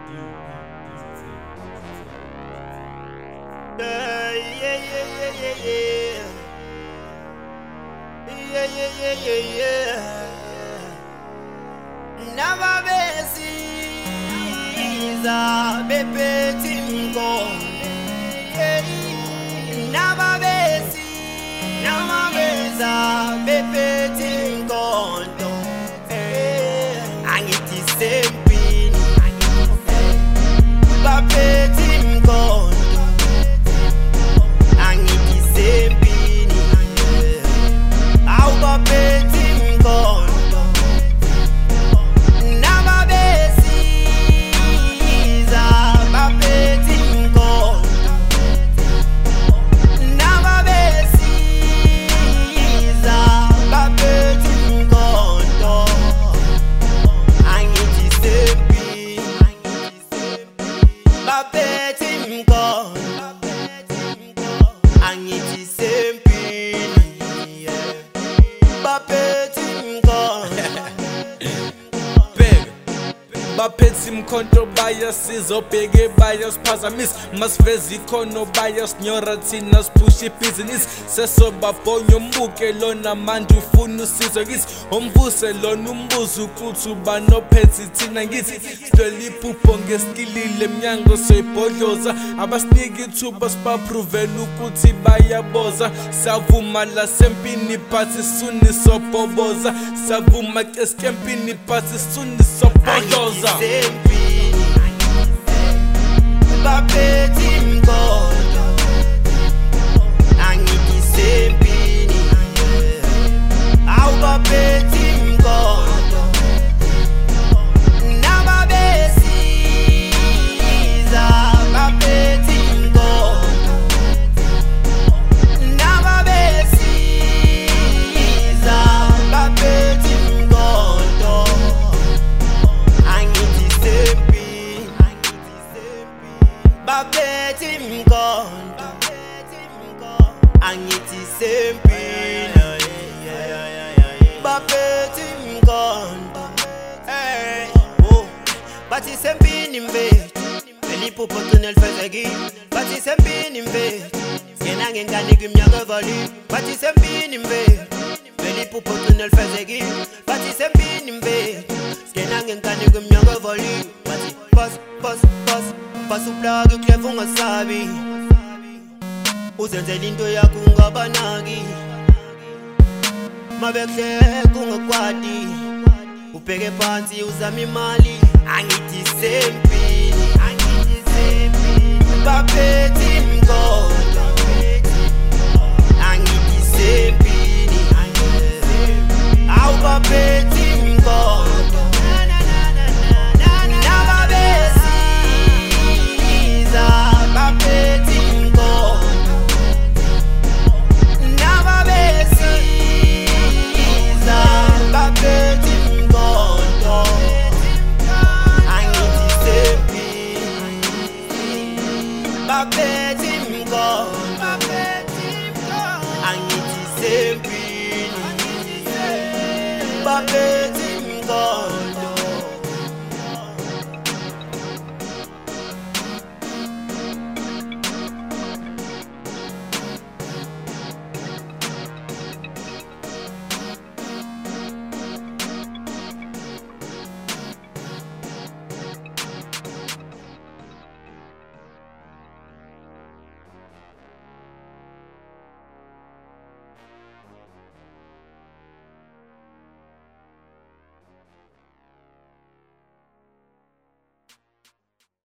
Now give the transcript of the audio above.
Nababesiza bepethi mkondo, nababeza bepethi mkondo, angithi sempini bapethi mkondo, angithi sempini awu bapethi mkondo, nababesiza bapethi mkondo, nababesiza bapethi mkondo, angithi sempini bapethi mkondo, angithi sempini bapethi mkondo. Baphethe imkhonto bayasizobheke bayasiphazamisa masiveza ikhono bayasinyora thina siphusha ibhizinisi sesobabhonya umbuke lona manje ufuna usizo kithi omvuse lona umbuzo ukuthi ubanophethe thina ngithi sidwela iphupho ngesikilile emnyango soyibhodloza abasiniki ithuba sibaphruvela ukuthi bayaboza savuma lasempini phathi suni sobhoboza savuma eskempini phathi suni sobhodloza Sempini bapethi mkondo, angithi sempini awu bapethi mkondo, nababesiza bapethi mkondo, nababesiza bapethi mkondo, angithi sempini bapethi mkondo, angithi sempini bapethi mkondo. Bathi sempini mfethu eliphupho gcina lifezekile, bathi sempini mfethu ngena ngengane kwiminyaka evalile, bathi sempini mfethu eliphupho gcina lifezekile, bathi sempini mfethu ngena ngengane kwiminyaka evalile, bathi pass uplug uclever ungasabi uzenzela into yakho ungabanaki mabehleka ungakwati ubheke phansi uzama imali, angithi sempini bapethi mkondo, angithi sempini awu bapethi